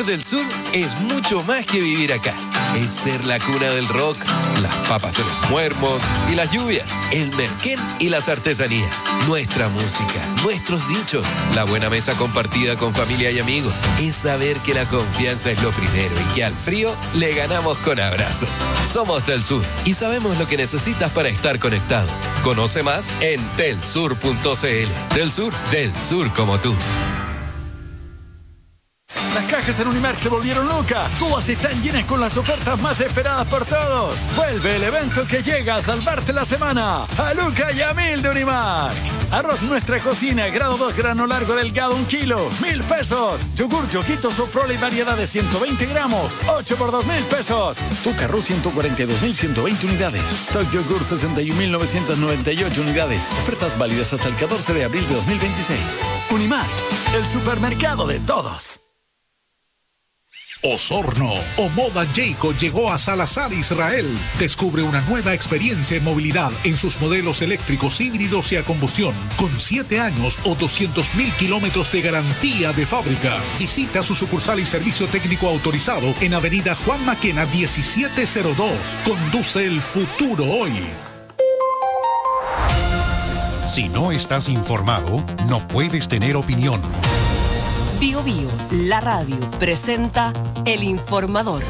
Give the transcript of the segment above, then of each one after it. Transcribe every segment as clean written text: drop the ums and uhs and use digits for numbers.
Interior del Sur es mucho más que vivir acá. Es ser la cuna del rock, las papas de los muermos y las lluvias, el merquén y las artesanías, nuestra música, nuestros dichos, la buena mesa compartida con familia y amigos. Es saber que la confianza es lo primero y que al frío le ganamos con abrazos. Somos del Sur y sabemos lo que necesitas para estar conectado. Conoce más en telsur.cl. Del Sur como tú. Las cajas en Unimark se volvieron locas. Todas están llenas con las ofertas más esperadas por todos. Vuelve el evento que llega a salvarte la semana. A Luca y a 1000 de Unimark. Arroz Nuestra Cocina, grado 2, grano largo delgado, 1 kilo, 1,000 pesos. Yogur Yoquito Soprole y variedad de 120 gramos, 8 por 2,000 pesos. Stock Arroz 142,120 unidades. Stock Yogur 61,998 unidades. Ofertas válidas hasta el 14 de abril de 2026. Unimark, el supermercado de todos. Osorno o Moda Jayco llegó a Salazar, Israel. Descubre una nueva experiencia en movilidad en sus modelos eléctricos, híbridos y a combustión, con 7 años o 200,000 kilómetros de garantía de fábrica. Visita su sucursal y servicio técnico autorizado en Avenida Juan Maquena 1702. Conduce el futuro hoy. Si no estás informado, no puedes tener opinión. Bio Bio, la radio, presenta El Informador.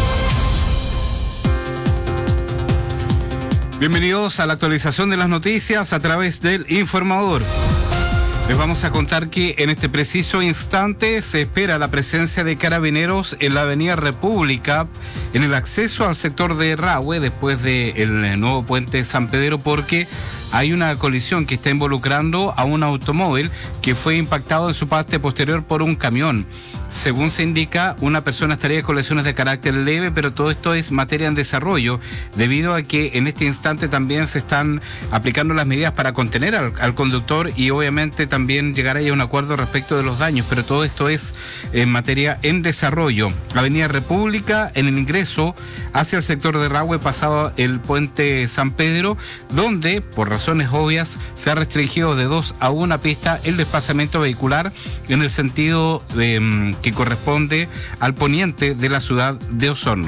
Bienvenidos a la actualización de las noticias a través del Informador. Les vamos a contar que en este preciso instante se espera la presencia de carabineros en la Avenida República en el acceso al sector de Rahue después del nuevo puente San Pedro, porque hay una colisión que está involucrando a un automóvil que fue impactado en su parte posterior por un camión. Según se indica, una persona estaría con lesiones de carácter leve, pero todo esto es materia en desarrollo, debido a que en este instante también se están aplicando las medidas para contener al conductor y obviamente también llegar a un acuerdo respecto de los daños, pero todo esto es en materia en desarrollo. Avenida República, en el ingreso hacia el sector de Rahue, pasado el puente San Pedro, donde, por razones obvias, se ha restringido de 2 a 1 pista el desplazamiento vehicular en el sentido que corresponde al poniente de la ciudad de Osorno.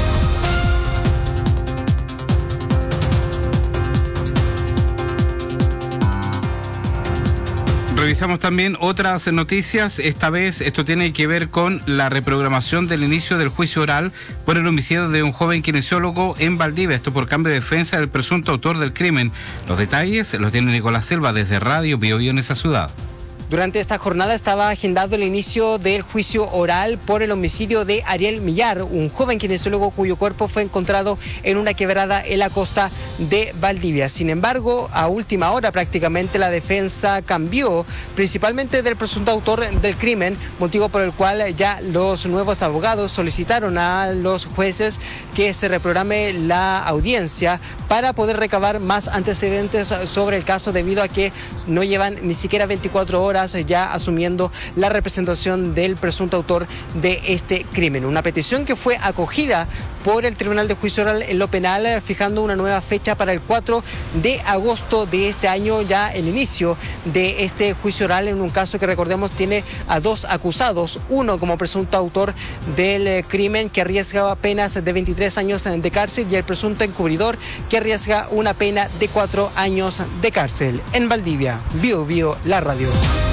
Revisamos también otras noticias. Esta vez esto tiene que ver con la reprogramación del inicio del juicio oral por el homicidio de un joven kinesiólogo en Valdivia. Esto por cambio de defensa del presunto autor del crimen. Los detalles los tiene Nicolás Silva desde Radio Bio Bio en esa ciudad. Durante esta jornada estaba agendado el inicio del juicio oral por el homicidio de Ariel Millar, un joven kinesiólogo cuyo cuerpo fue encontrado en una quebrada en la costa de Valdivia. Sin embargo, a última hora prácticamente la defensa cambió, principalmente del presunto autor del crimen, motivo por el cual ya los nuevos abogados solicitaron a los jueces que se reprograme la audiencia para poder recabar más antecedentes sobre el caso, debido a que no llevan ni siquiera 24 horas ya asumiendo la representación del presunto autor de este crimen. Una petición que fue acogida por el Tribunal de Juicio Oral en lo penal, fijando una nueva fecha para el 4 de agosto de este año, ya el inicio de este juicio oral en un caso que, recordemos, tiene a 2 acusados, uno como presunto autor del crimen que arriesga penas de 23 años de cárcel y el presunto encubridor que arriesga una pena de 4 años de cárcel. En Valdivia, Bio Bio, la radio.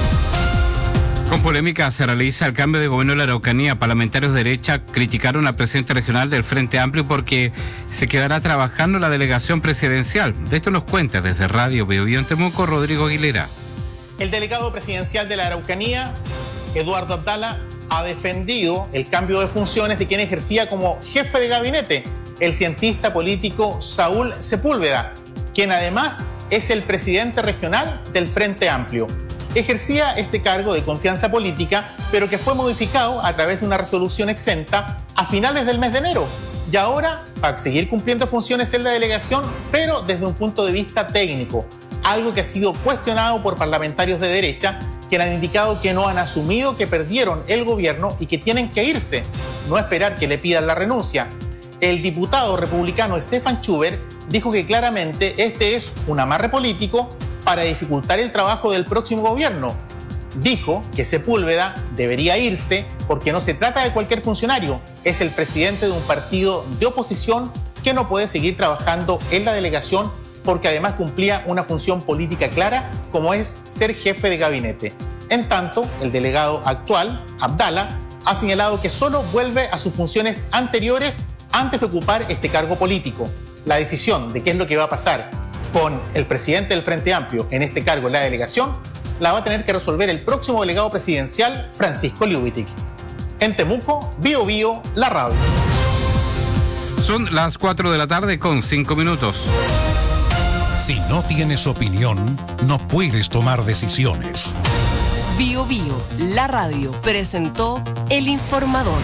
Con polémica se realiza el cambio de gobierno de la Araucanía. Parlamentarios de derecha criticaron al presidente regional del Frente Amplio porque se quedará trabajando la delegación presidencial. De esto nos cuenta desde Radio Bio Bio en Temuco, Rodrigo Aguilera. El delegado presidencial de la Araucanía, Eduardo Abdala, ha defendido el cambio de funciones de quien ejercía como jefe de gabinete, el cientista político Saúl Sepúlveda, quien además es el presidente regional del Frente Amplio. Ejercía este cargo de confianza política, pero que fue modificado a través de una resolución exenta a finales del mes de enero. Y ahora va a seguir cumpliendo funciones en la delegación, pero desde un punto de vista técnico, algo que ha sido cuestionado por parlamentarios de derecha, que han indicado que no han asumido que perdieron el gobierno y que tienen que irse, no esperar que le pidan la renuncia. El diputado republicano Stefan Schubert dijo que claramente este es un amarre político para dificultar el trabajo del próximo gobierno. Dijo que Sepúlveda debería irse porque no se trata de cualquier funcionario, es el presidente de un partido de oposición que no puede seguir trabajando en la delegación porque además cumplía una función política clara como es ser jefe de gabinete. En tanto, el delegado actual, Abdala, ha señalado que solo vuelve a sus funciones anteriores antes de ocupar este cargo político. La decisión de qué es lo que va a pasar con el presidente del Frente Amplio en este cargo en la delegación la va a tener que resolver el próximo delegado presidencial, Francisco Liubitic. En Temuco, Bío Bío, la radio. Son las 4 de la tarde con 5 minutos. Si no tienes opinión, no puedes tomar decisiones. Bío Bío, la radio, presentó El Informador.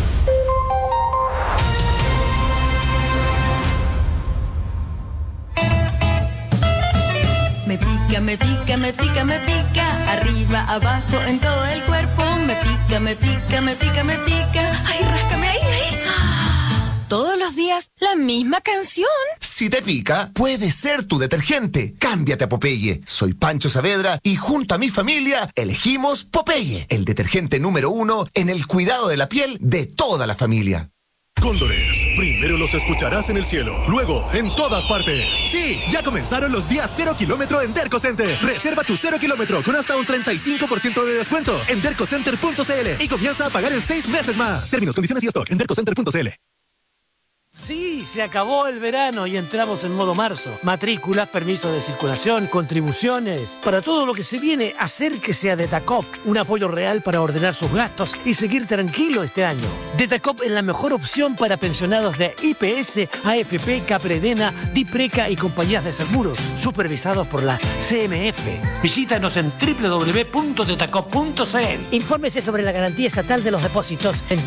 Me pica, me pica, me pica, me pica, arriba, abajo, en todo el cuerpo. Me pica, me pica, me pica, me pica. Ay, ráscame ahí, ahí. Todos los días, la misma canción. Si te pica, puede ser tu detergente. Cámbiate a Popeye. Soy Pancho Saavedra y junto a mi familia elegimos Popeye, el detergente número 1 en el cuidado de la piel de toda la familia. Cóndores, primero los escucharás en el cielo, luego en todas partes. Sí, ya comenzaron los días 0 kilómetro en Derco Center. Reserva tu 0 kilómetro con hasta un 35% de descuento en dercocenter.cl y comienza a pagar en 6 meses más. Términos, condiciones y stock en dercocenter.cl. Sí, se acabó el verano y entramos en modo marzo. Matrículas, permisos de circulación, contribuciones. Para todo lo que se viene, acérquese a Detacop. Un apoyo real para ordenar sus gastos y seguir tranquilo este año. Detacop es la mejor opción para pensionados de IPS, AFP, Capredena, Dipreca y compañías de seguros, supervisados por la CMF. Visítanos en www.detacop.cl. Infórmese sobre la garantía estatal de los depósitos en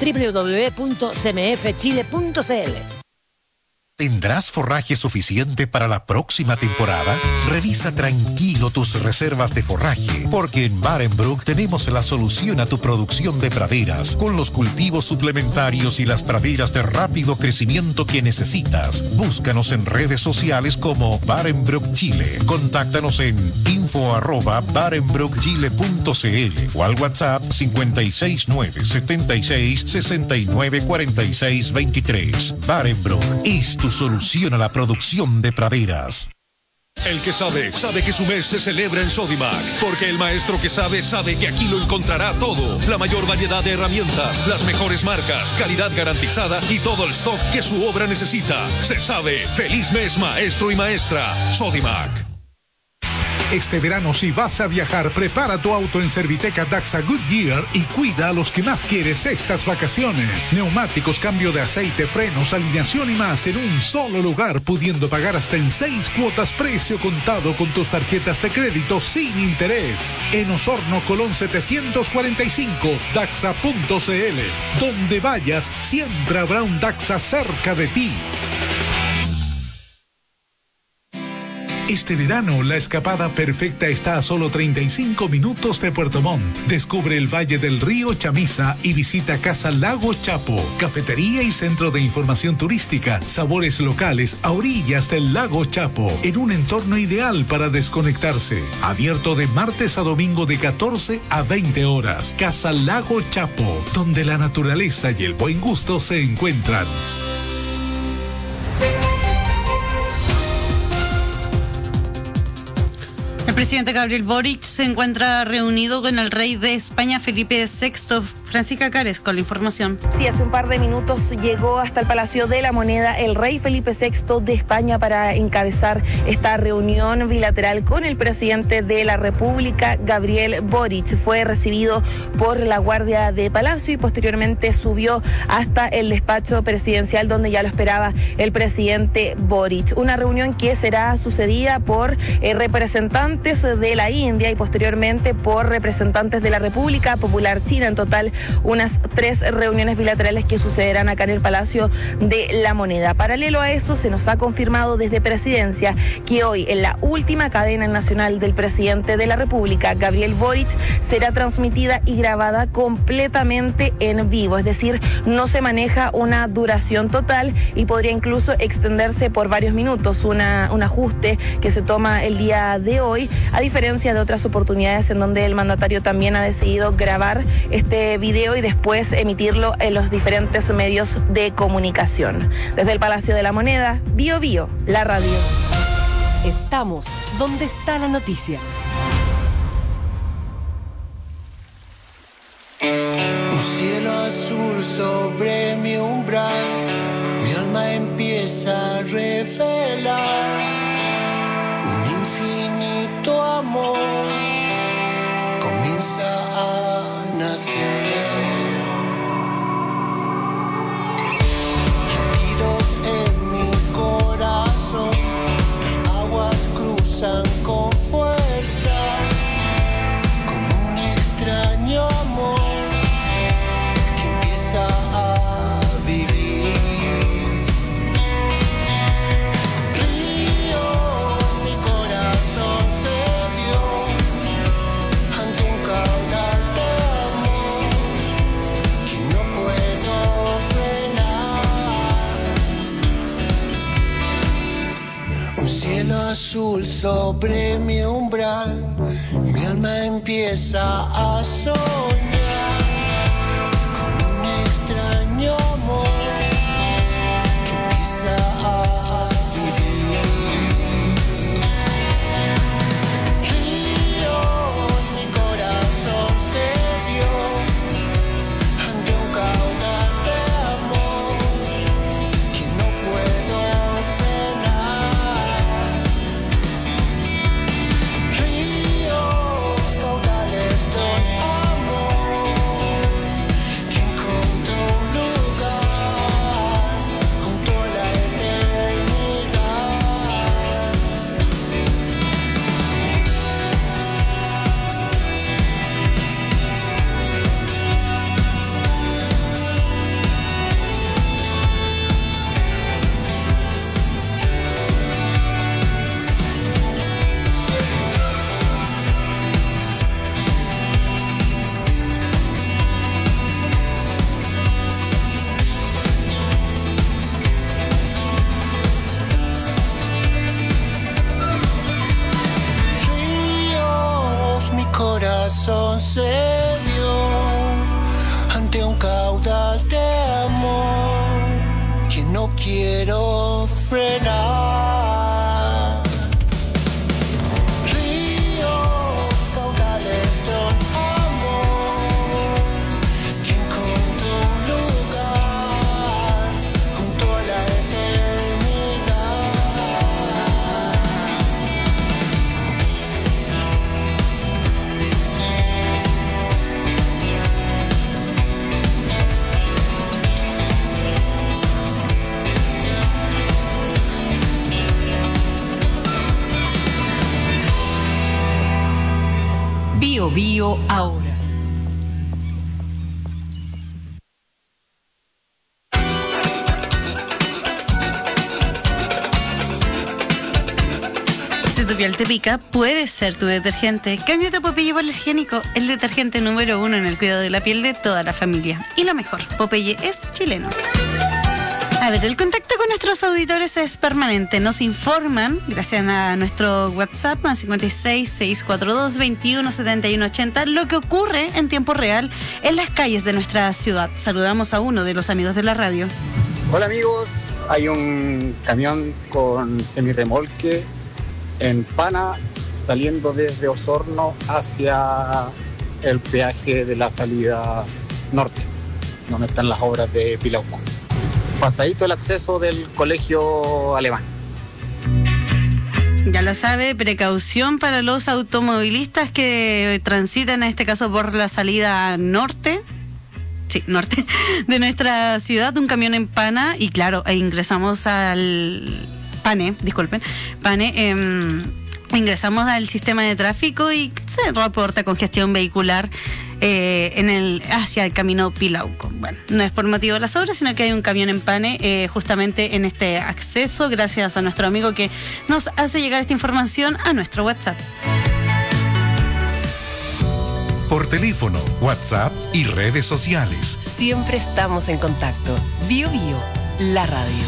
www.cmfchile.cl. ¿Tendrás forraje suficiente para la próxima temporada? Revisa tranquilo tus reservas de forraje, porque en Barenbrook tenemos la solución a tu producción de praderas, con los cultivos suplementarios y las praderas de rápido crecimiento que necesitas. Búscanos en redes sociales como Barenbrook Chile. Contáctanos en info@barenbrookchile.cl o al WhatsApp 56976694623. Barenbrook es tu solución a la producción de praderas. El que sabe, sabe que su mes se celebra en Sodimac, porque el maestro que sabe, sabe que aquí lo encontrará todo. La mayor variedad de herramientas, las mejores marcas, calidad garantizada y todo el stock que su obra necesita. Se sabe. ¡Feliz mes, maestro y maestra! Sodimac. Este verano, si vas a viajar, prepara tu auto en Serviteca Daxa Goodyear y cuida a los que más quieres estas vacaciones. Neumáticos, cambio de aceite, frenos, alineación y más en un solo lugar, pudiendo pagar hasta en 6 cuotas precio contado con tus tarjetas de crédito sin interés. En Osorno, Colón 745, Daxa.cl. Donde vayas, siempre habrá un Daxa cerca de ti. Este verano, la escapada perfecta está a solo 35 minutos de Puerto Montt. Descubre el Valle del Río Chamisa y visita Casa Lago Chapo, cafetería y centro de información turística, sabores locales a orillas del Lago Chapo, en un entorno ideal para desconectarse. Abierto de martes a domingo de 14 a 20 horas. Casa Lago Chapo, donde la naturaleza y el buen gusto se encuentran. El presidente Gabriel Boric se encuentra reunido con el rey de España, Felipe VI. Francisca Cares con la información. Sí, hace un par de minutos llegó hasta el Palacio de la Moneda el rey Felipe VI de España para encabezar esta reunión bilateral con el presidente de la República, Gabriel Boric. Fue recibido por la Guardia de Palacio y posteriormente subió hasta el despacho presidencial donde ya lo esperaba el presidente Boric. Una reunión que será sucedida por representantes de la India y posteriormente por representantes de la República Popular China. En total, unas 3 reuniones bilaterales que sucederán acá en el Palacio de la Moneda. Paralelo a eso, se nos ha confirmado desde Presidencia que hoy, en la última cadena nacional del presidente de la República, Gabriel Boric, será transmitida y grabada completamente en vivo. Es decir, no se maneja una duración total y podría incluso extenderse por varios minutos. Un ajuste que se toma el día de hoy, a diferencia de otras oportunidades en donde el mandatario también ha decidido grabar este video video y después emitirlo en los diferentes medios de comunicación. Desde el Palacio de la Moneda, Bio Bio, la radio. Estamos donde está la noticia. Un cielo azul sobre mi umbral, mi alma empieza a revelar un infinito amor, comienza a nacer. Latidos en mi corazón, las aguas cruzan con fuerza, como un extraño amor que empieza a vivir. Ríos, mi corazón se dio ante un caudal de amor que no puedo frenar. Un cielo azul sobre mi umbral, mi alma empieza a soñar con un extraño amor que empieza a vivir. Ríos, mi corazón se dio ante un caudal de amor que no puedo frenar. Ríos, caudales de un amor que encontró un lugar junto a la eternidad. Ríos, mi corazón se dio ante un caudal de amor que no quiero frenar. Ríos, caudales de un amor que encontró un lugar junto a la eternidad. Bio Bio ahora. Si tu piel te pica, puede ser tu detergente. Cámbiate a Popeye Hipoalergénico, el detergente número 1 en el cuidado de la piel de toda la familia. Y lo mejor, Popeye es chileno. A ver, el contacto con nuestros auditores es permanente. Nos informan, gracias a nuestro WhatsApp, más 56 642 21 71 80, lo que ocurre en tiempo real en las calles de nuestra ciudad. Saludamos a uno de los amigos de la radio. Hola amigos, hay un camión con semirremolque en Pana saliendo desde Osorno hacia el peaje de las salidas norte, donde están las obras de Pilauco. Pasadito el acceso del colegio alemán. Ya lo sabe, precaución para los automovilistas que transitan, en este caso por la salida norte. Sí, norte de nuestra ciudad, un camión en Pana y claro, ingresamos al Pane, ingresamos al sistema de tráfico y se reporta congestión vehicular hacia el camino Pilauco. Bueno, no es por motivo de las obras, sino que hay un camión en Pane justamente en este acceso, gracias a nuestro amigo que nos hace llegar esta información a nuestro WhatsApp. Por teléfono, WhatsApp y redes sociales. Siempre estamos en contacto. Bio Bio, la radio.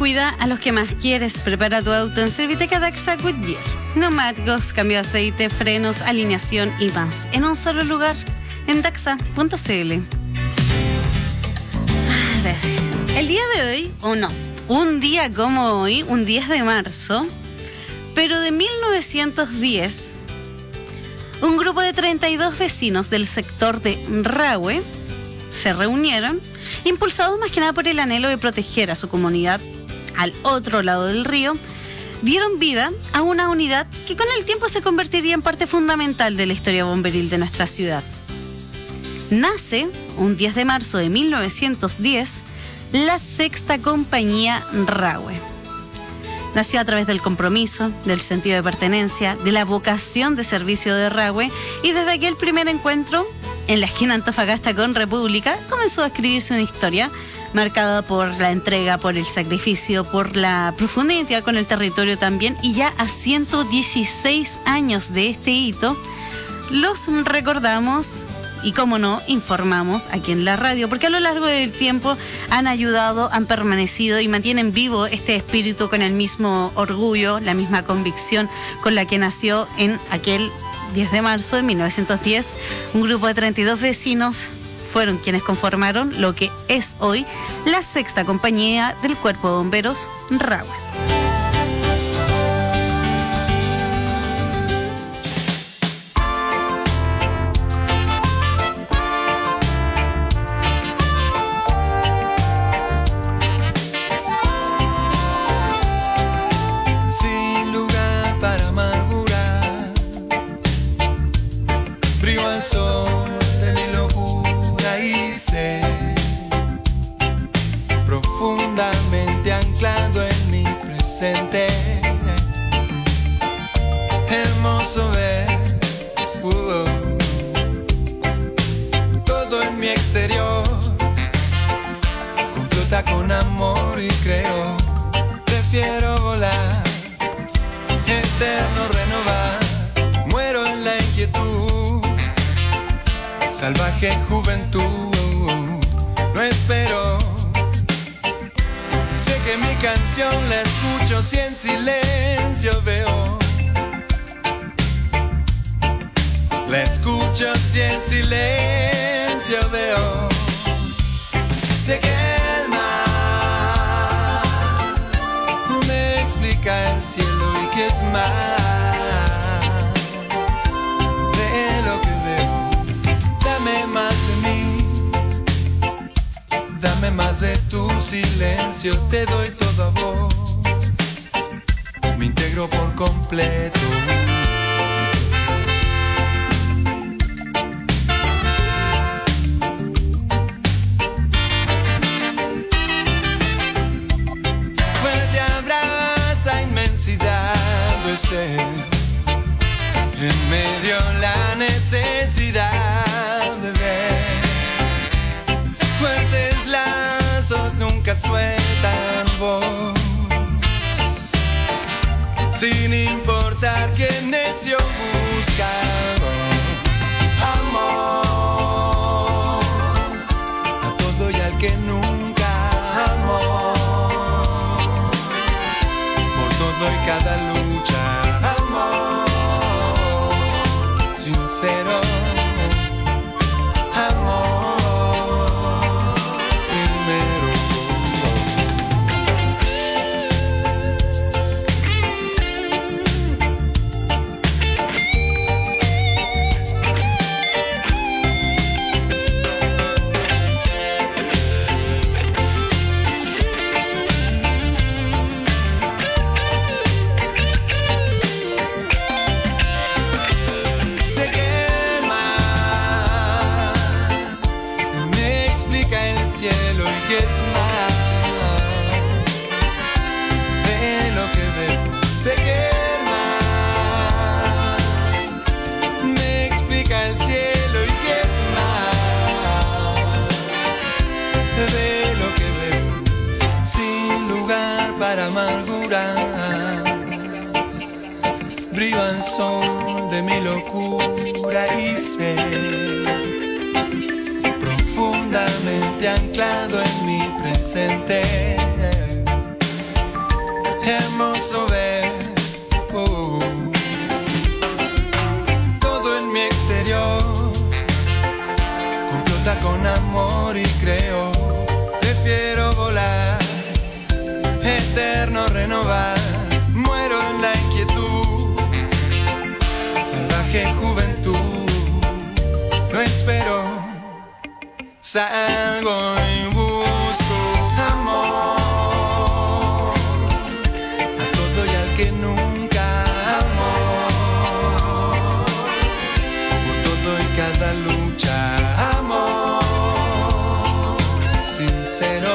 Cuida a los que más quieres. Prepara tu auto en Serviteca Daxa Goodyear. Neumáticos, cambio de aceite, frenos, alineación y más. En un solo lugar, en daxa.cl. A ver, el día de hoy, un día como hoy, un 10 de marzo, pero de 1910, un grupo de 32 vecinos del sector de Rahue se reunieron, impulsados más que nada por el anhelo de proteger a su comunidad al otro lado del río. Dieron vida a una unidad que con el tiempo se convertiría en parte fundamental de la historia bomberil de nuestra ciudad. Nace, un 10 de marzo de 1910, la Sexta Compañía Rahue. Nació a través del compromiso, del sentido de pertenencia, de la vocación de servicio de Rahue, y desde aquel primer encuentro en la esquina Antofagasta con República comenzó a escribirse una historia marcada por la entrega, por el sacrificio, por la profunda identidad con el territorio también, y ya a 116 años de este hito, los recordamos y, como no, informamos aquí en la radio, porque a lo largo del tiempo han ayudado, han permanecido y mantienen vivo este espíritu con el mismo orgullo, la misma convicción con la que nació en aquel 10 de marzo de 1910, un grupo de 32 vecinos fueron quienes conformaron lo que es hoy la Sexta Compañía del Cuerpo de Bomberos Rahue. Sin lugar para amargurar, frío al sol de mi locura y sé, profundamente anclado en mi presente. Hermoso ver todo en mi exterior, complota con amor y creo, prefiero volar, eterno renovar, muero en la inquietud, salvaje juventud, no espero. Sé que mi canción la escucho si en silencio veo. La escucho si en silencio veo. Sé que el mar me explica el cielo y que es más de lo que veo. Dame más de mí, dame más de tu silencio, te doy todo a vos, me integro por completo. Fuerte abraza inmensidad de ser, en medio la necesidad de ver. Fuertes lazos nunca sueltan voz, sin importar qué necio busca. Amor a todo y al que nunca amó, por todo y cada lucha. Amor sincero, amor primero. Sé que el mar me explica el cielo y que es más de lo que veo. Sé que el mar me explica el cielo y que es más de lo que veo. Sin lugar para amargurar, brilla el sol de mi locura y sé, profundamente anclado en mi presente. hermoso ver todo en mi exterior complota con amor y creo. Prefiero volar, eterno renovar. Muero en la inquietud, salvaje juventud. No espero, salgo y busco amor a todo y al que nunca amó. Por todo y cada lucha, amor sincero.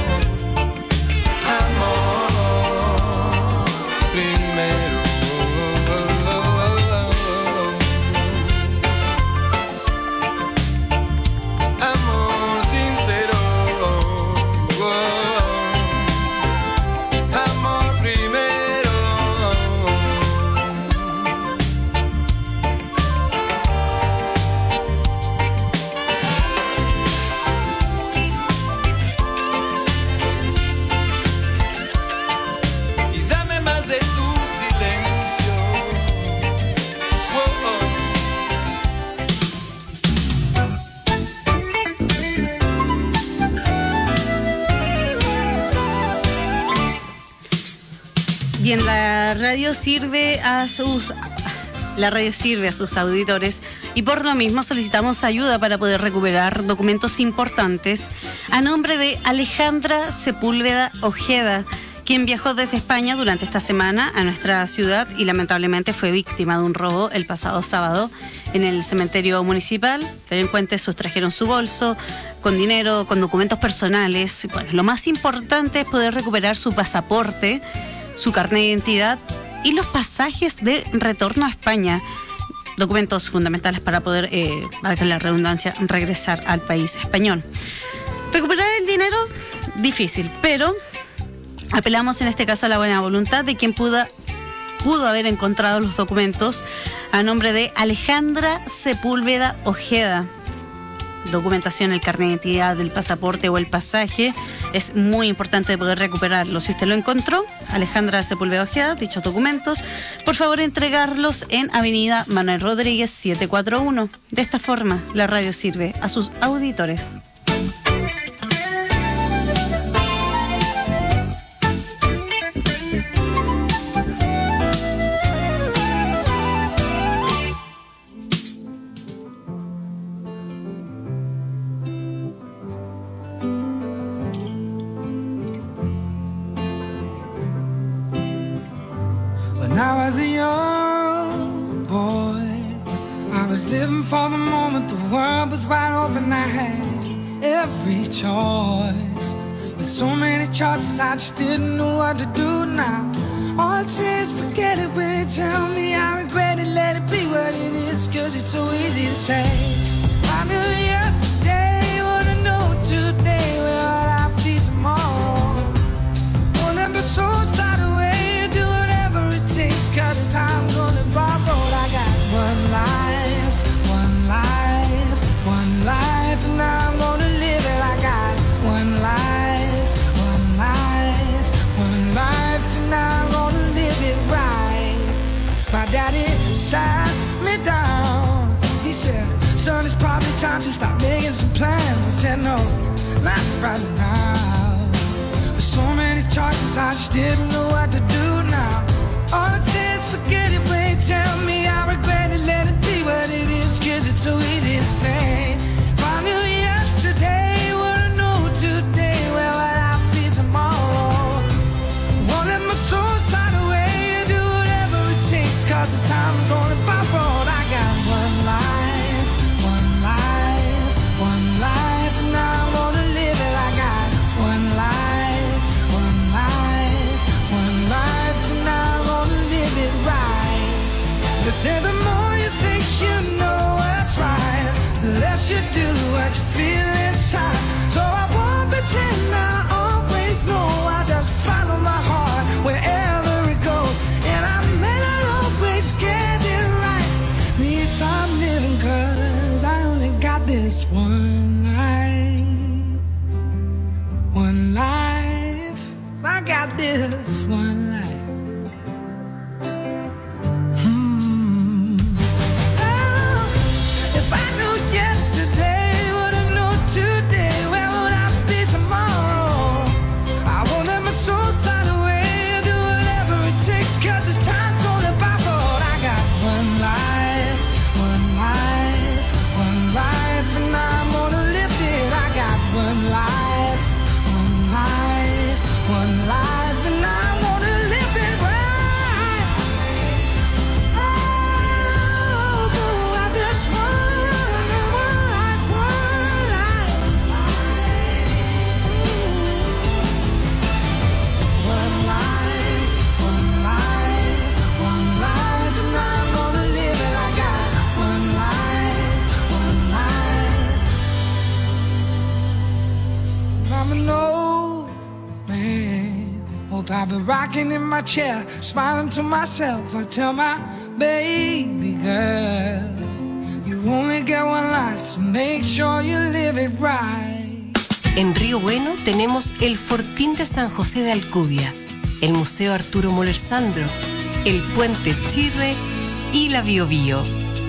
Bien, la radio sirve a sus auditores y por lo mismo solicitamos ayuda para poder recuperar documentos importantes a nombre de Alejandra Sepúlveda Ojeda, quien viajó desde España durante esta semana a nuestra ciudad y lamentablemente fue víctima de un robo el pasado sábado en el cementerio municipal. Delincuentes sustrajeron su bolso con dinero, con documentos personales. Bueno, lo más importante es poder recuperar su pasaporte, su carnet de identidad y los pasajes de retorno a España. Documentos fundamentales para poder, valga la redundancia, regresar al país español. Recuperar el dinero, difícil, pero apelamos en este caso a la buena voluntad de quien pudo haber encontrado los documentos a nombre de Alejandra Sepúlveda Ojeda. Documentación, el carnet de identidad, el pasaporte o el pasaje, es muy importante poder recuperarlo. Si usted lo encontró, Alejandra Sepúlveda Ojeda, dichos documentos, por favor entregarlos en Avenida Manuel Rodríguez 741. De esta forma, la radio sirve a sus auditores. When I was a young boy, I was living for the moment. The world was wide open, I had every choice. With so many choices, I just didn't know what to do now. All it says, forget it when you tell me I regret it. Let it be what it is, cause it's so easy to say. I knew yesterday what I know today. Well, I'll be tomorrow. Won't let my soul slide away. Do whatever it takes, cause the time's only borrowed. I got one life, one life, one life, and I'm gonna live it. I got one life, one life, one life, and I'm gonna live it right. My daddy sat me down. He said, son, it's probably time to stop making some plans. I said, no, not right now. With so many choices, I just didn't know what to do now. All it says, forget it, wait, tell me I regret it. Let it be what it is, cause it's so easy to say. If I knew yesterday what I know today, well, I'll be tomorrow. Won't let my soul slide away. Do whatever it takes, cause this time's only borrowed. I got one life, one life, one life, and I'm gonna live it. I got one life, one life, one life, and I'm gonna live it right. They say the more you think you know what's right, the less you do what you feel inside. So I won't pretend I always know. I just follow my heart wherever it goes, and I may not always get it right. Please stop living, cause I only got this one life. One life, I got this one life. I've been rocking in my chair, smiling to myself. I tell my baby girl, you only get one life, so make sure you live it right. En Río Bueno tenemos el Fortín de San José de Alcudia, el Museo Arturo Moller Sandro, el Puente Chirre y la Biobío.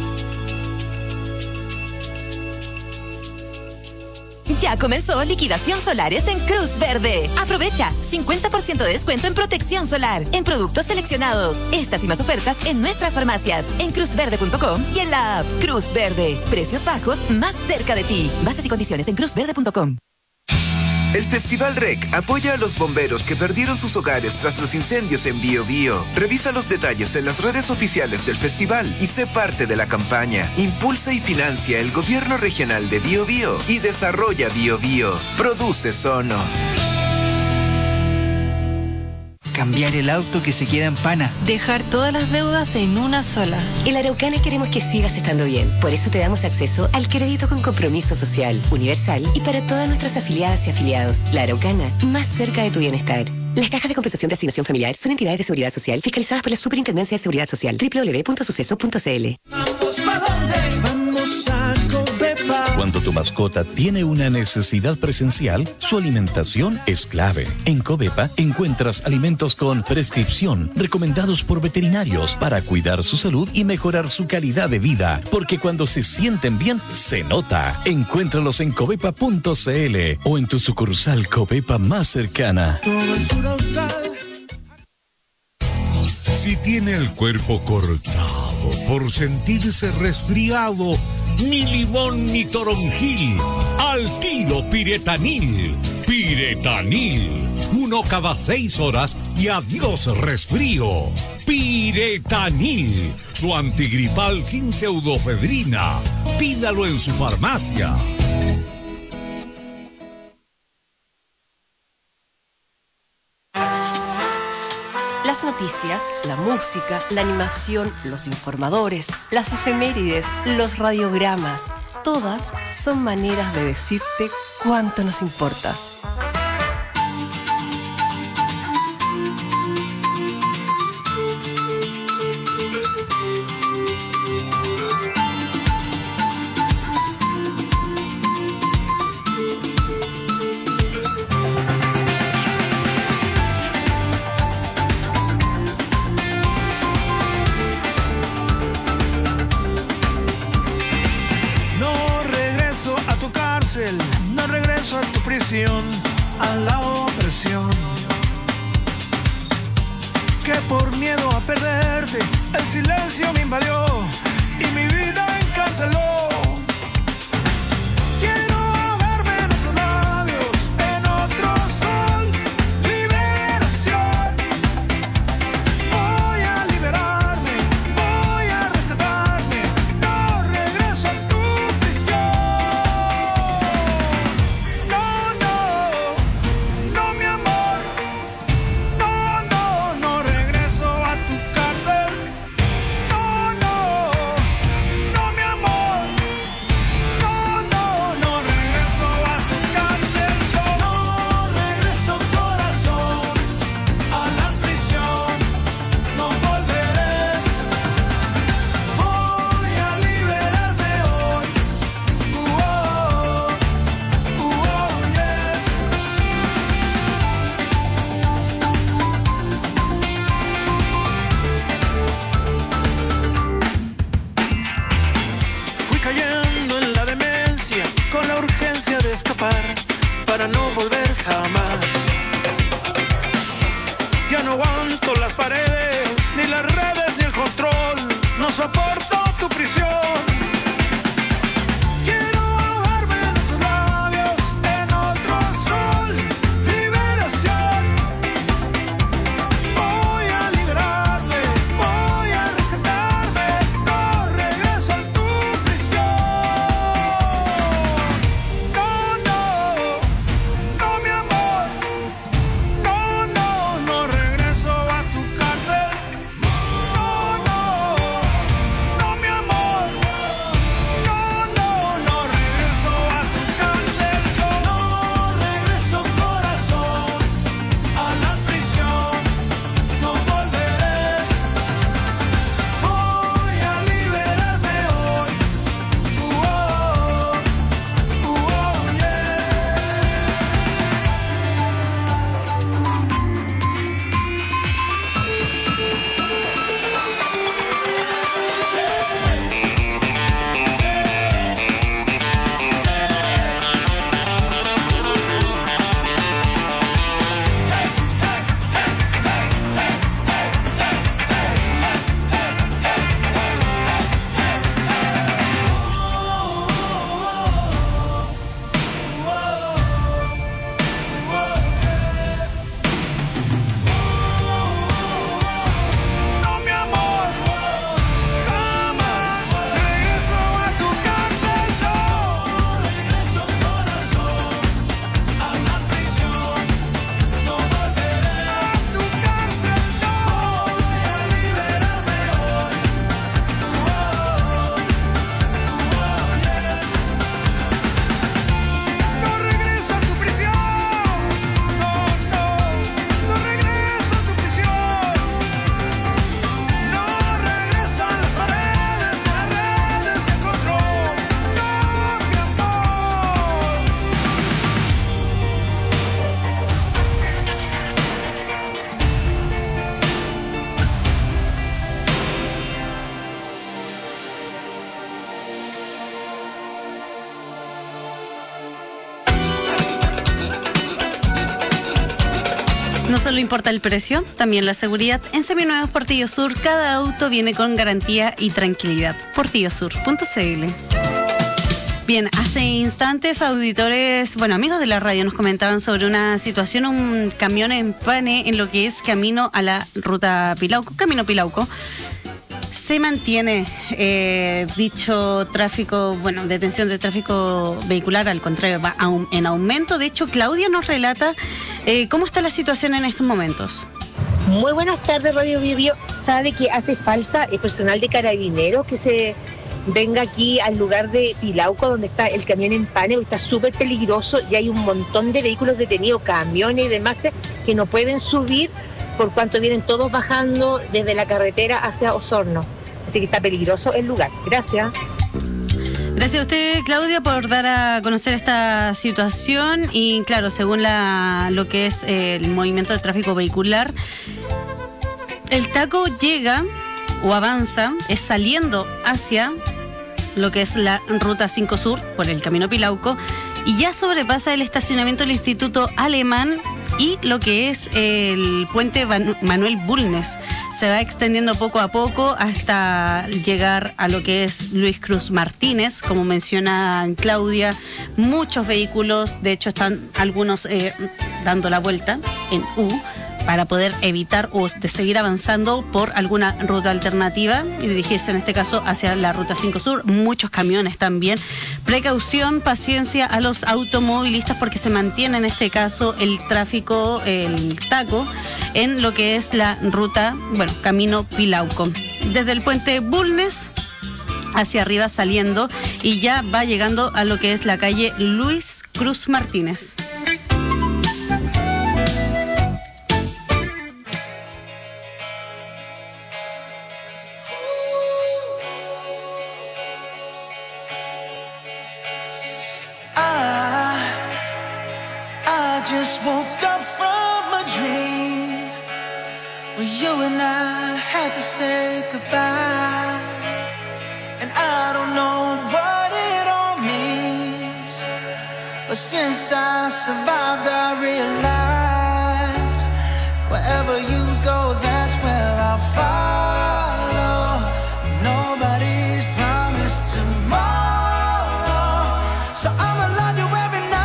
Ya comenzó liquidación solares en Cruz Verde. Aprovecha 50% de descuento en protección solar en productos seleccionados. Estas y más ofertas en nuestras farmacias, en cruzverde.com y en la app Cruz Verde. Precios bajos más cerca de ti. Bases y condiciones en cruzverde.com. El Festival REC apoya a los bomberos que perdieron sus hogares tras los incendios en Biobío. Revisa los detalles en las redes oficiales del festival y sé parte de la campaña. Impulsa y financia el Gobierno Regional de Biobío y desarrolla Biobío. Produce Sono. Cambiar el auto que se queda en pana. Dejar todas las deudas en una sola. En la Araucana queremos que sigas estando bien. Por eso te damos acceso al crédito con compromiso social, universal y para todas nuestras afiliadas y afiliados. La Araucana, más cerca de tu bienestar. Las cajas de compensación de asignación familiar son entidades de seguridad social fiscalizadas por la Superintendencia de Seguridad Social. www.suceso.cl. Vamos a Covepa. Cuando tu mascota tiene una necesidad presencial, su alimentación es clave. En Covepa encuentras alimentos con prescripción, recomendados por veterinarios para cuidar su salud y mejorar su calidad de vida. Porque cuando se sienten bien, se nota. Encuéntralos en covepa.cl o en tu sucursal Covepa más cercana. Si tiene el cuerpo cortado por sentirse resfriado, ni limón ni toronjil, al tiro Piretanil. Piretanil, 1 cada 6 horas y adiós resfrío. Piretanil, su antigripal sin pseudofedrina. Pídalo en su farmacia. Las noticias, la música, la animación, los informadores, las efemérides, los radiogramas, todas son maneras de decirte cuánto nos importas. No regreso a tu prisión, a la opresión. Que por miedo a perderte, el silencio me invadió y mi vida encarceló. Quiero ahogarme en otros labios, en otro sol, liberación. Voy a liberarme, voy a rescatarme, no regreso a tu prisión. Para no volver jamás. Ya no aguanto las paredes, ni las redes, ni el control. No soporto tu prisión. Quiero ahogarme en tus labios, en otro sol, liberación. Voy a liberarme, voy a rescatarme, no regreso a tu prisión. solo importa el precio, también la seguridad. En Seminuevos Portillo Sur, cada auto viene con garantía y tranquilidad. portillosur.cl. Bien, hace instantes auditores, amigos de la radio nos comentaban sobre una situación, un camión en pane en lo que es camino a la ruta Pilauco, Camino Pilauco. Se mantiene dicho tráfico, detención de tráfico vehicular, al contrario, va en aumento. De hecho, Claudia nos relata cómo está la situación en estos momentos. Muy buenas tardes, Radio Bio. Sabe que hace falta el personal de carabineros que se venga aquí al lugar de Pilauco, donde está el camión en pane, porque está súper peligroso y hay un montón de vehículos detenidos, camiones y demás, que no pueden subir por cuanto vienen todos bajando desde la carretera hacia Osorno. Así que está peligroso el lugar. Gracias. Gracias a usted, Claudia, por dar a conocer esta situación. Y claro, según lo que es el movimiento de tráfico vehicular, el taco llega o avanza, es saliendo hacia lo que es la Ruta 5 Sur, por el Camino Pilauco, y ya sobrepasa el estacionamiento del Instituto Alemán y lo que es el puente Manuel Bulnes. Se va extendiendo poco a poco hasta llegar a lo que es Luis Cruz Martínez, como menciona Claudia. Muchos vehículos, de hecho están algunos dando la vuelta en U para poder evitar o de seguir avanzando por alguna ruta alternativa y dirigirse en este caso hacia la Ruta 5 Sur. Muchos camiones también. Precaución, paciencia a los automovilistas porque se mantiene en este caso el tráfico, el taco, en lo que es la ruta, Camino Pilauco. Desde el puente Bulnes hacia arriba saliendo y ya va llegando a lo que es la calle Luis Cruz Martínez. Just woke up from a dream where you and I had to say goodbye, and I don't know what it all means, but since I survived I realized wherever you go, that's where I'll follow. Nobody's promised tomorrow, so I'ma love you every night.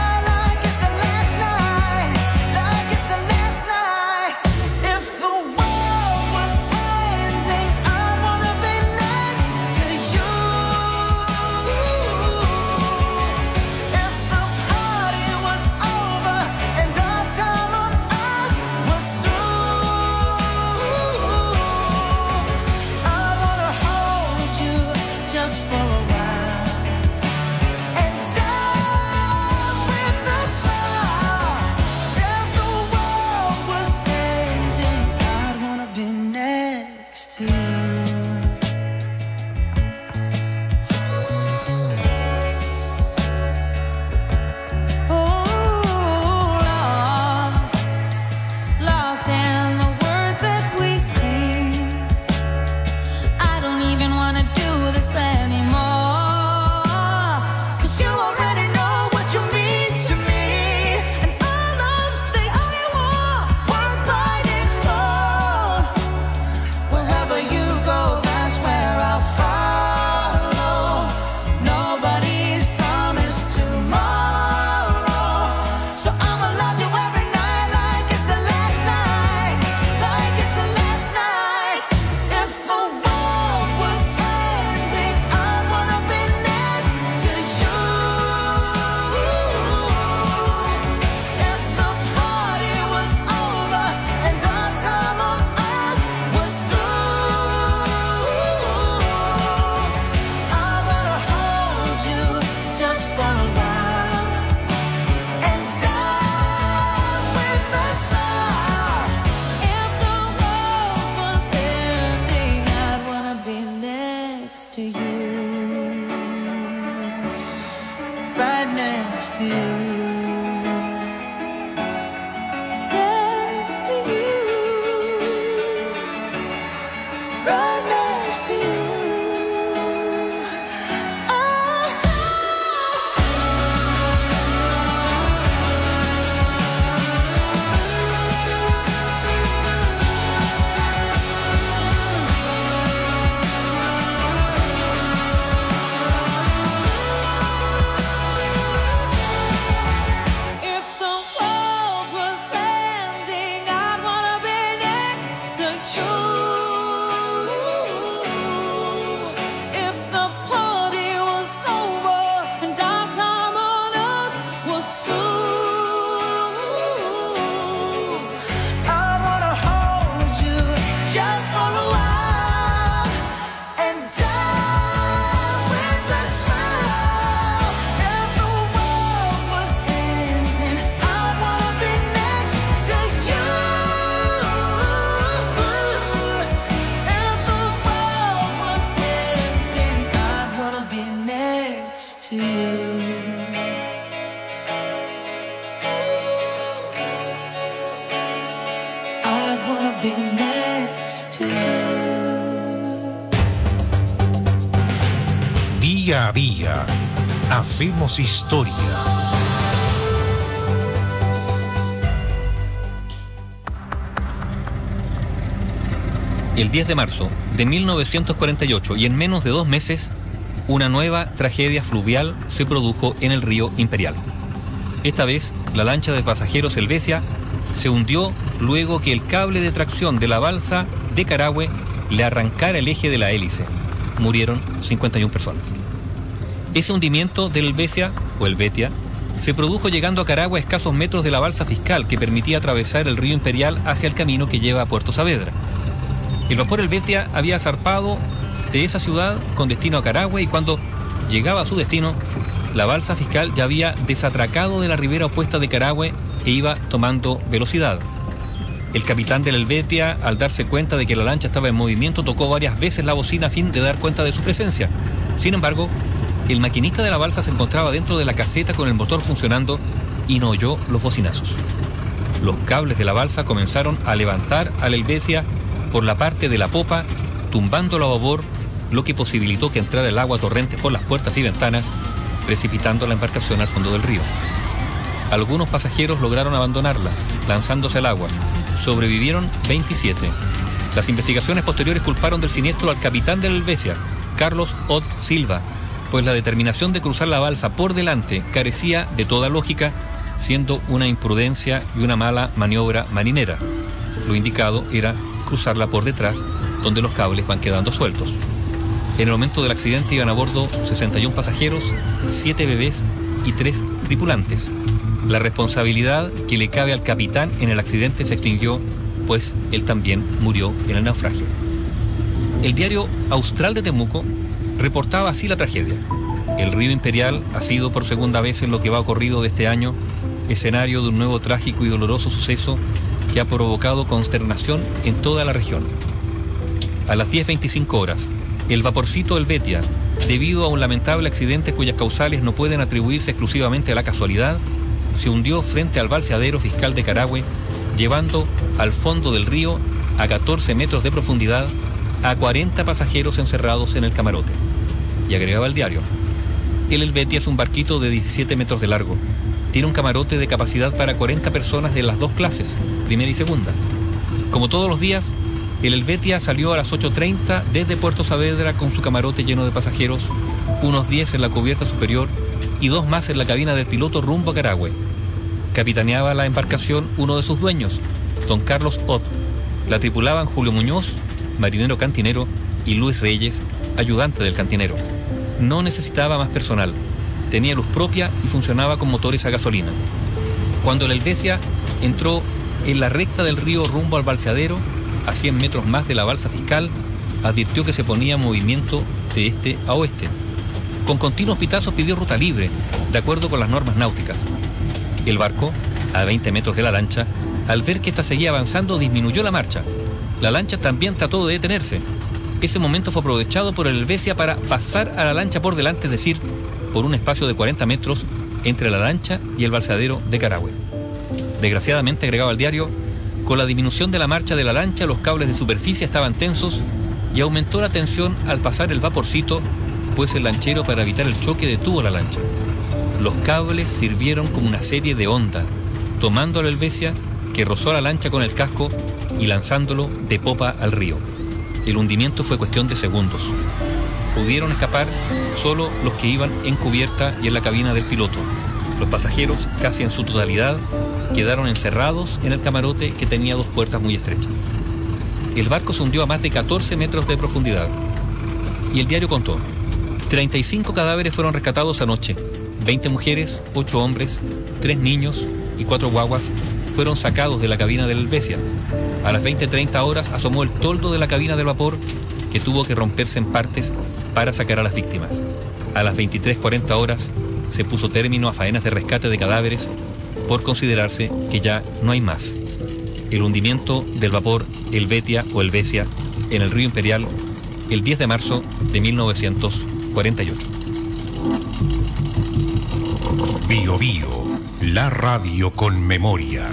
to you. I wanna be next to you. Día a día, hacemos historia. El 10 de marzo de 1948 y en menos de 2 meses, una nueva tragedia fluvial se produjo en el río Imperial. Esta vez, la lancha de pasajeros Helvetia se hundió luego que el cable de tracción de la balsa de Carahue le arrancara el eje de la hélice. Murieron 51 personas. Ese hundimiento del Helvetia o Helvetia se produjo llegando a Carahue a escasos metros de la balsa fiscal que permitía atravesar el río Imperial hacia el camino que lleva a Puerto Saavedra. El vapor Helvetia había zarpado de esa ciudad con destino a Carahue y cuando llegaba a su destino, la balsa fiscal ya había desatracado de la ribera opuesta de Carahue e iba tomando velocidad. El capitán del Helvetia, al darse cuenta de que la lancha estaba en movimiento, tocó varias veces la bocina a fin de dar cuenta de su presencia. Sin embargo, el maquinista de la balsa se encontraba dentro de la caseta con el motor funcionando y no oyó los bocinazos. Los cables de la balsa comenzaron a levantar al Helvetia por la parte de la popa, tumbándolo a babor, lo que posibilitó que entrara el agua torrente por las puertas y ventanas, precipitando la embarcación al fondo del río. Algunos pasajeros lograron abandonarla, lanzándose al agua. Sobrevivieron 27. Las investigaciones posteriores culparon del siniestro al capitán del Helvetia, Carlos Ott Silva, pues la determinación de cruzar la balsa por delante carecía de toda lógica, siendo una imprudencia y una mala maniobra marinera. Lo indicado era cruzarla por detrás, donde los cables van quedando sueltos. En el momento del accidente iban a bordo 61 pasajeros, 7 bebés y 3 tripulantes. La responsabilidad que le cabe al capitán en el accidente se extinguió, pues él también murió en el naufragio. El diario Austral de Temuco reportaba así la tragedia. El río Imperial ha sido por segunda vez en lo que va ocurrido de este año escenario de un nuevo trágico y doloroso suceso que ha provocado consternación en toda la región. A las 10:25 horas, el vaporcito Helvetia, debido a un lamentable accidente cuyas causales no pueden atribuirse exclusivamente a la casualidad, se hundió frente al balseadero fiscal de Carahue, llevando al fondo del río, a 14 metros de profundidad, a 40 pasajeros encerrados en el camarote. Y agregaba el diario: el Helvetia es un barquito de 17 metros de largo. Tiene un camarote de capacidad para 40 personas de las dos clases, primera y segunda. Como todos los días, el Helvetia salió a las 8:30 desde Puerto Saavedra con su camarote lleno de pasajeros, unos 10 en la cubierta superior y 2 más en la cabina del piloto rumbo a Carahue. Capitaneaba la embarcación uno de sus dueños, don Carlos Ott. La tripulaban Julio Muñoz, marinero cantinero, y Luis Reyes, ayudante del cantinero. No necesitaba más personal. Tenía luz propia y funcionaba con motores a gasolina. Cuando el Helvetia entró en la recta del río rumbo al balseadero, a 100 metros más de la balsa fiscal, advirtió que se ponía en movimiento de este a oeste. Con continuos pitazos pidió ruta libre, de acuerdo con las normas náuticas. El barco, a 20 metros de la lancha, al ver que ésta seguía avanzando, disminuyó la marcha. La lancha también trató de detenerse. Ese momento fue aprovechado por el Helvetia para pasar a la lancha por delante, es decir, por un espacio de 40 metros entre la lancha y el balseadero de Carahue. Desgraciadamente, agregaba el diario, con la disminución de la marcha de la lancha, los cables de superficie estaban tensos y aumentó la tensión al pasar el vaporcito, pues el lanchero, para evitar el choque, detuvo la lancha. Los cables sirvieron como una serie de onda, tomando al Helvetia, que rozó la lancha con el casco y lanzándolo de popa al río. El hundimiento fue cuestión de segundos. Pudieron escapar solo los que iban en cubierta y en la cabina del piloto. Los pasajeros, casi en su totalidad, quedaron encerrados en el camarote, que tenía 2 puertas muy estrechas. El barco se hundió a más de 14 metros de profundidad. Y el diario contó: 35 cadáveres fueron rescatados anoche. 20 mujeres, 8 hombres, 3 niños y 4 guaguas fueron sacados de la cabina del Helvetia. A las 20:30 horas asomó el toldo de la cabina del vapor, que tuvo que romperse en partes para sacar a las víctimas. A las 23:40 horas se puso término a faenas de rescate de cadáveres por considerarse que ya no hay más. El hundimiento del vapor Helvetia o Helvetia en el río Imperial el 10 de marzo de 1948. Bio Bio, la radio con memoria.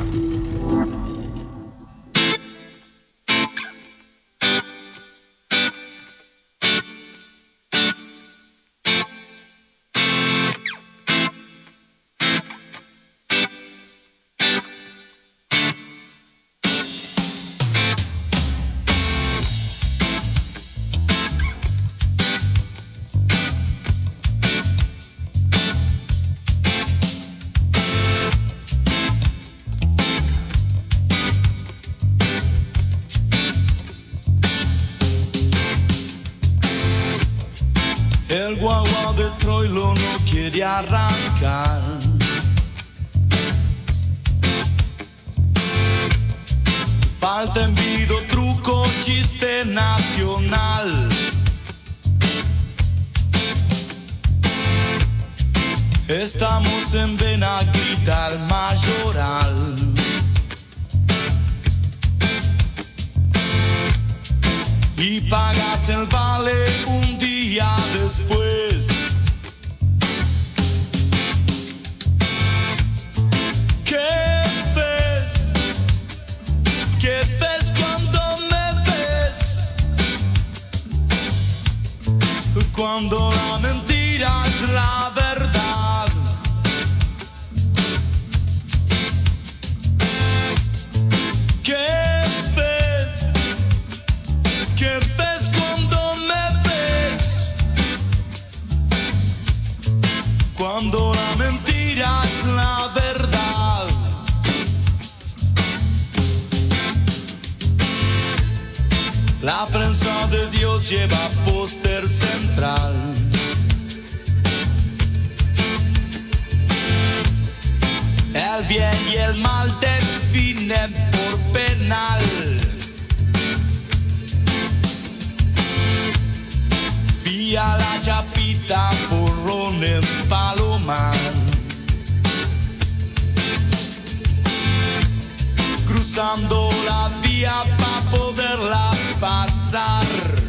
El guagua de Troilo no quiere arrancar. Falta envido, truco, chiste nacional. Estamos en Benaguita, el Mayoral. Y pagas el vale un día después. ¿Qué ves? ¿Qué ves cuando me ves? Cuando la mentira es la verdad. ¿Qué ¿qué ves cuando me ves? Cuando la mentira es la verdad. La prensa de Dios lleva póster central. El bien y el mal definen por penal. A la chapita, porrón en Palomar. Cruzando la vía para poderla pasar.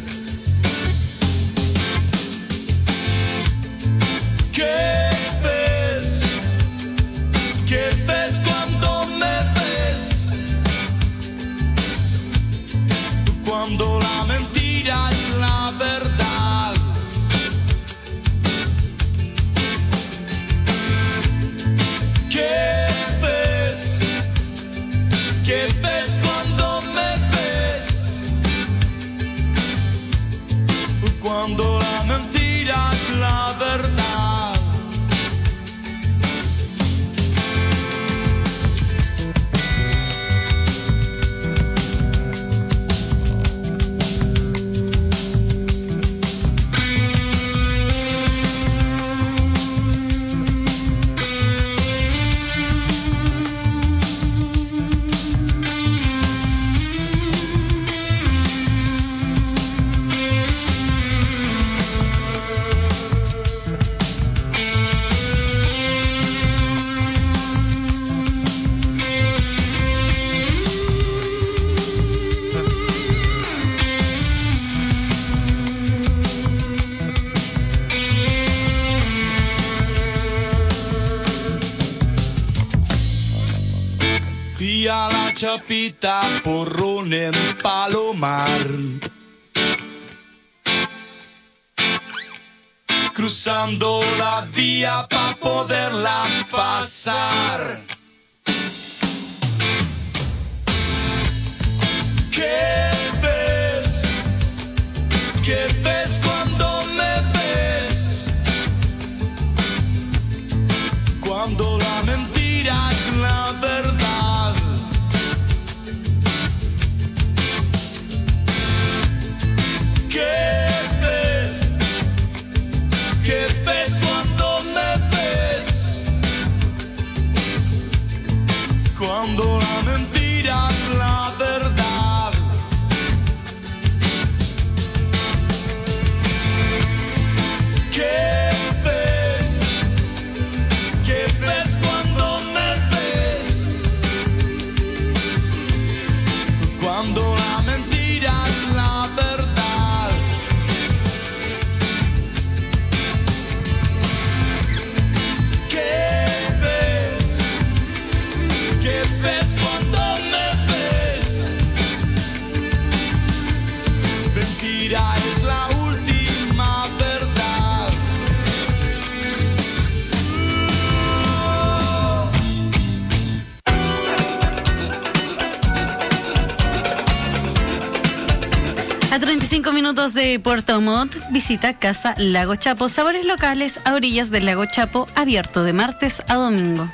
¿Qué ves? ¿Qué ves cuando me ves? Cuando la mentira es la verdad. ¿Qué ves? ¿Qué ves cuando me ves? Cuando la mentira es la verdad. A la chapita, porrón en Palomar. Cruzando la vía para poderla pasar. ¿Qué ves? ¿Qué ves cuando me ves? Cuando la mentira es la verdad. ¿Qué ves? ¿Qué ves cuando me ves? Cuando la mentira es la verdad. ¿Qué ves? ¿Qué ves cuando me ves? Cuando la mentira es la verdad. A 35 minutos de Puerto Montt, visita Casa Lago Chapo, sabores locales a orillas del Lago Chapo, abierto de martes a domingo.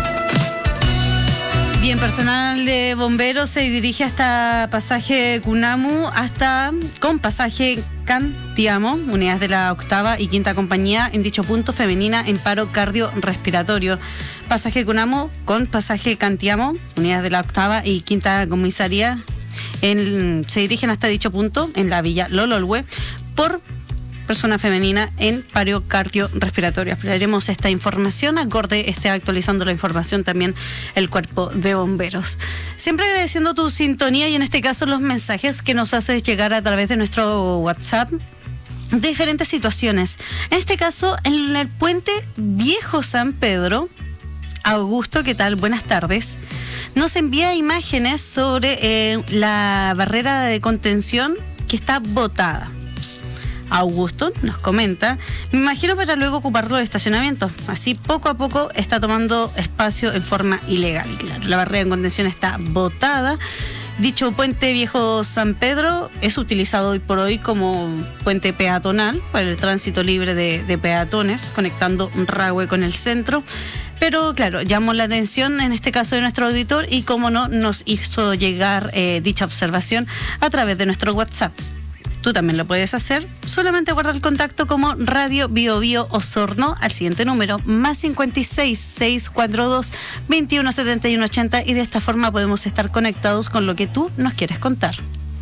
Bien, personal de bomberos se dirige hasta pasaje Cunamu con pasaje Cantiamo, unidades de la 8ª y 5ª compañía en dicho punto, femenina en paro cardiorrespiratorio. Pasaje Cunamu con pasaje Cantiamo, unidades de la 8ª y 5ª comisaría se dirigen hasta dicho punto en la villa Lololhue por persona femenina en paro cardiorrespiratorio. Esperaremos esta información, acorde esté actualizando la información también el cuerpo de bomberos. Siempre agradeciendo tu sintonía y en este caso los mensajes que nos haces llegar a través de nuestro WhatsApp de diferentes situaciones. En este caso, en el puente Viejo San Pedro, Augusto, ¿qué tal? Buenas tardes. Nos envía imágenes sobre la barrera de contención que está botada. Augusto nos comenta, me imagino para luego ocuparlo de estacionamiento. Así poco a poco está tomando espacio en forma ilegal. Claro, la barrera de contención está botada. Dicho puente Viejo San Pedro es utilizado hoy por hoy como puente peatonal para el tránsito libre de peatones, conectando Rahue con el centro. Pero claro, llamó la atención en este caso de nuestro auditor y como no, nos hizo llegar dicha observación a través de nuestro WhatsApp. Tú también lo puedes hacer, solamente guarda el contacto como Radio Bio Bio Osorno al siguiente número, +56 642 21 71 80, y de esta forma podemos estar conectados con lo que tú nos quieres contar.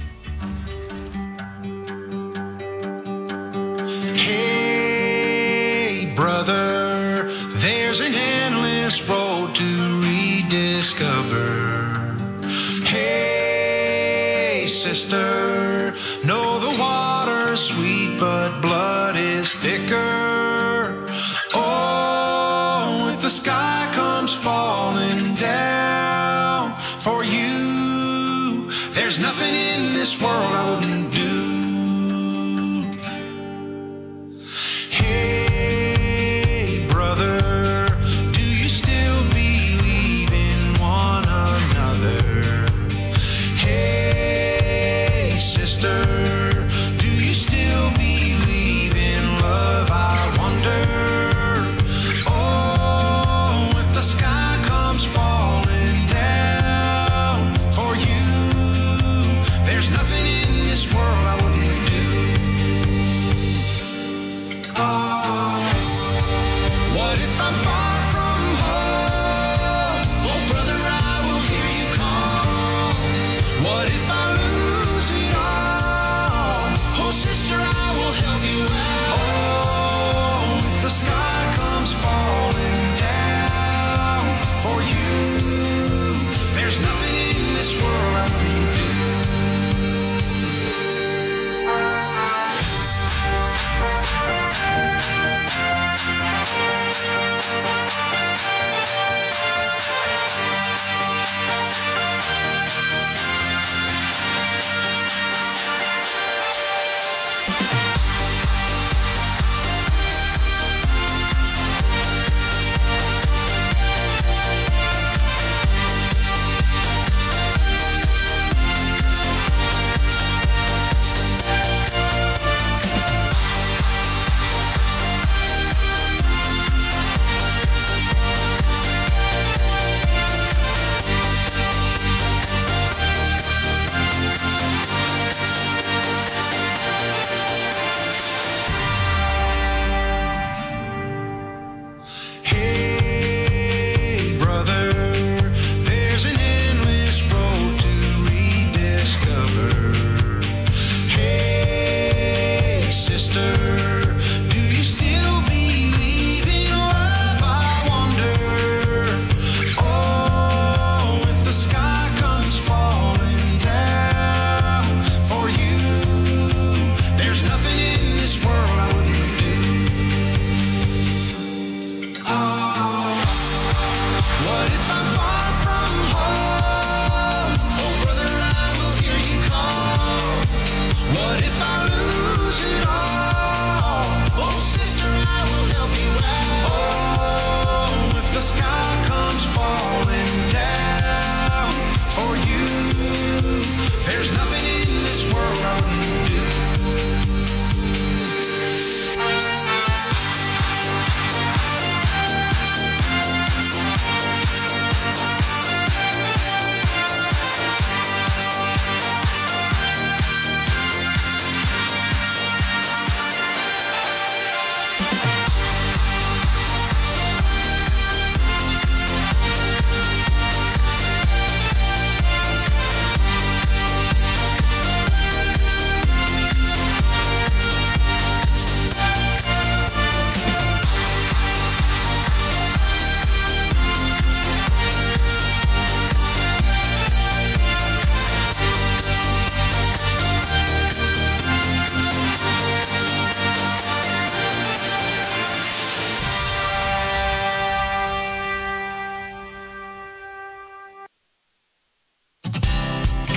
Hey brother, there's an endless road to rediscover. Hey sister, know the water's sweet, but blood is thicker. Oh, if the sky comes falling down for you, there's nothing in this world I wouldn't do. Hey, brother,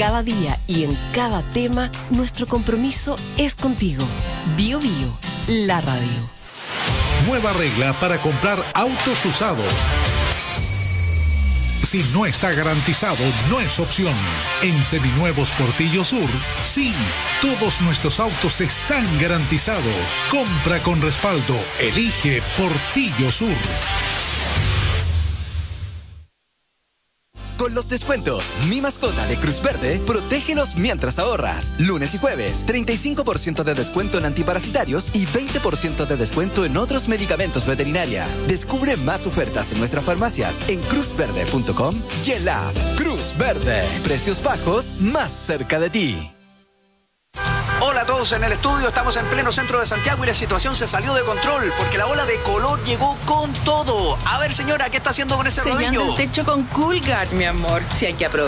cada día y en cada tema, nuestro compromiso es contigo. Bio Bio, la radio. Nueva regla para comprar autos usados. Si no está garantizado, no es opción. En Seminuevos Portillo Sur, sí, todos nuestros autos están garantizados. Compra con respaldo. Elige Portillo Sur. Con los descuentos Mi Mascota de Cruz Verde, protégenos mientras ahorras. Lunes y jueves, 35% de descuento en antiparasitarios y 20% de descuento en otros medicamentos veterinaria. Descubre más ofertas en nuestras farmacias en cruzverde.com y en la app. Cruz Verde, precios bajos más cerca de ti. Hola a todos en el estudio, estamos en pleno centro de Santiago y la situación se salió de control porque la ola de calor llegó con todo. A ver, señora, ¿qué está haciendo con ese rodillo? Sellando el techo con Coolguard, mi amor. Si hay que aprovechar.